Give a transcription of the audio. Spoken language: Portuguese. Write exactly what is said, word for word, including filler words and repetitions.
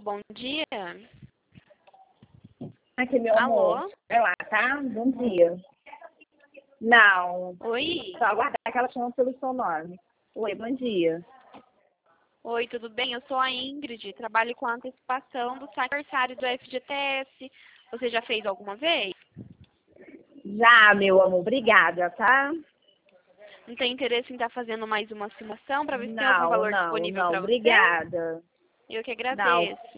bom dia. Aqui, meu Alô? amor. Vai lá, tá? Bom dia. Não. Oi? Só aguardar que ela chama pelo seu nome. Oi, bom dia. Oi, tudo bem? Eu sou a Ingrid, trabalho com a antecipação do saque aniversário do F G T S. Você já fez alguma vez? Já, meu amor. Obrigada, tá? Não tem interesse em estar fazendo mais uma simulação para ver se tem algum Não, valor não, disponível não. para você? Obrigada. Eu que Não. agradeço.